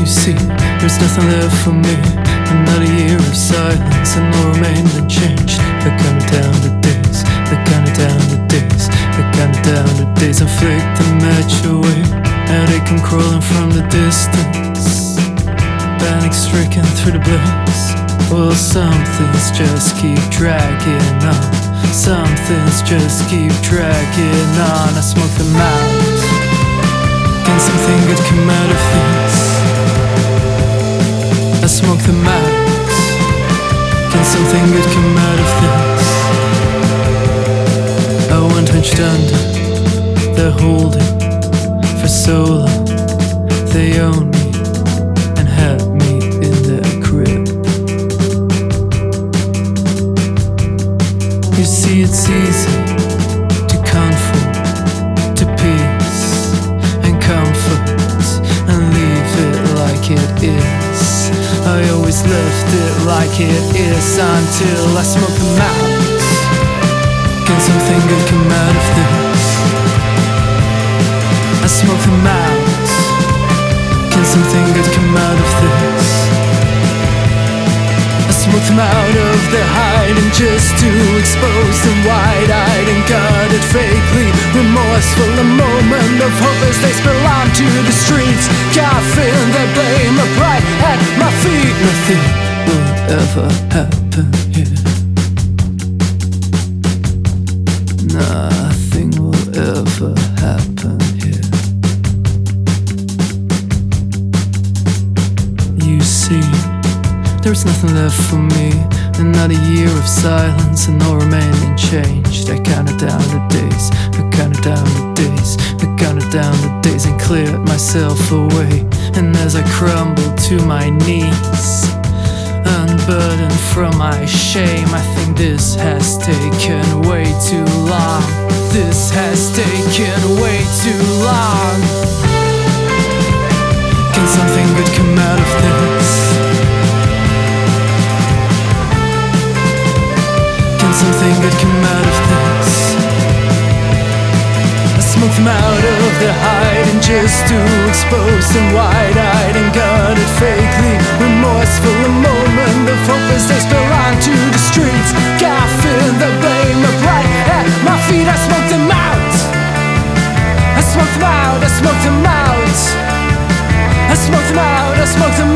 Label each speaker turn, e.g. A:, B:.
A: see, there's nothing left for me. Another year of silence and all remained unchanged. They're counting down the days, they're counting down the days, they're counting down the days. And flick the match away, now they come crawling from the distance, panic stricken through the blaze. Well, some things just keep dragging on, some things just keep dragging on. I smoke them out. Can something good come out of this? I smoke them out. Can something good come out of this? I went hunched under, they're holding for so long. They own me and had me in their crib. You see, it's easy to conform to peace and comfort and leave it like it is. I always left it like it is until I smoke them out. Can something good come out of this? I smoke them out. Can something good come out of this? I smoke them out of their hiding just to expose them wide-eyed and guarded, fakely remorseful. A moment of hope as they spill onto the streets, coughing their blame upright at my feet. Nothing will ever happen here. Nothing will ever happen here. You see, there's nothing left for me. Another year of silence and all remaining changed. I counted down the days, I counted down the days, I counted down the days and cleared myself away. And as I crumbled to my knees, unburdened from my shame, I think this has taken way too long. This has taken way too long. Can something good come out of this? Can something good come out of this? I smoke them out of their hiding just to expose them wide-eyed and guarded, fakely remorseful. A moment of hope as they spill onto the streets, coughing the blame upright at my feet. I smoke them out. I smoke them out. I smoke them out. I smoke them out. I smoke them